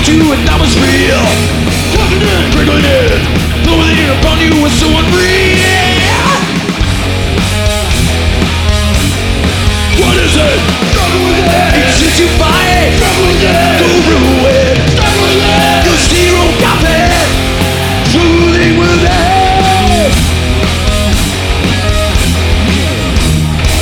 about you and that was real. Dropping in, trickling in, blowing the air upon you was so unreal.